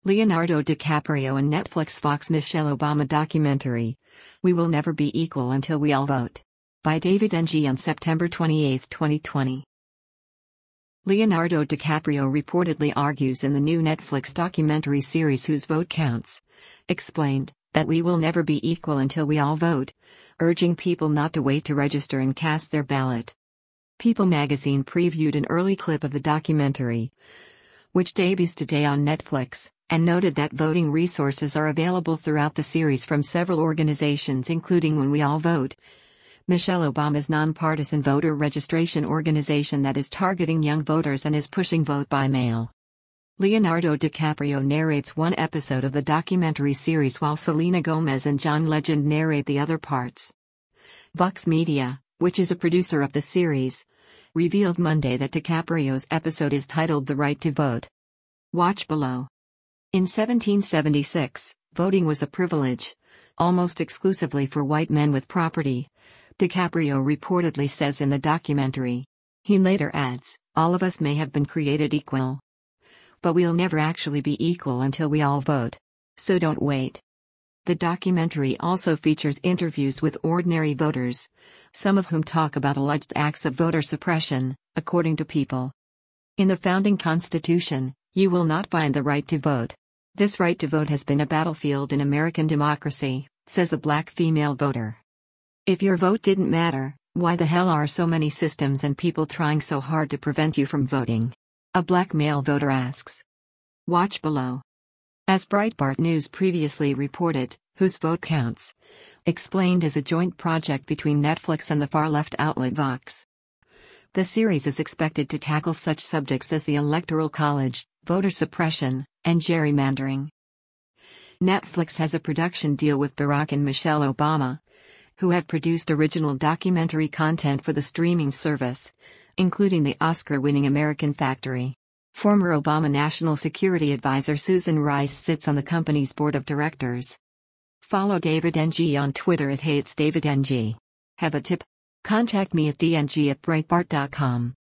Leonardo DiCaprio and Netflix Fox Michelle Obama documentary, We Will Never Be Equal Until We All Vote. By David Ng on September 28, 2020. Leonardo DiCaprio reportedly argues in the new Netflix documentary series Whose Vote Counts, explained, that we will never be equal until we all vote, urging people not to wait to register and cast their ballot. People magazine previewed an early clip of the documentary, which debuts today on Netflix, and noted that voting resources are available throughout the series from several organizations including When We All Vote, Michelle Obama's nonpartisan voter registration organization that is targeting young voters and is pushing vote by mail. Leonardo DiCaprio narrates one episode of the documentary series while Selena Gomez and John Legend narrate the other parts. Vox Media, which is a producer of the series, revealed Monday that DiCaprio's episode is titled The Right to Vote. Watch below. In 1776, voting was a privilege, almost exclusively for white men with property, DiCaprio reportedly says in the documentary. He later adds, all of us may have been created equal, but we'll never actually be equal until we all vote. So don't wait. The documentary also features interviews with ordinary voters, some of whom talk about alleged acts of voter suppression, according to People. In the founding constitution, you will not find the right to vote. This right to vote has been a battlefield in American democracy, says a black female voter. If your vote didn't matter, why the hell are so many systems and people trying so hard to prevent you from voting? A black male voter asks. Watch below. As Breitbart News previously reported, Whose Vote Counts, explained as a joint project between Netflix and the far-left outlet Vox. The series is expected to tackle such subjects as the Electoral College, voter suppression, and gerrymandering. Netflix has a production deal with Barack and Michelle Obama, who have produced original documentary content for the streaming service, including the Oscar-winning American Factory. Former Obama National Security Advisor Susan Rice sits on the company's board of directors. Follow David Ng on Twitter @HatesDavidNG. Have a tip? Contact me at dng@breitbart.com.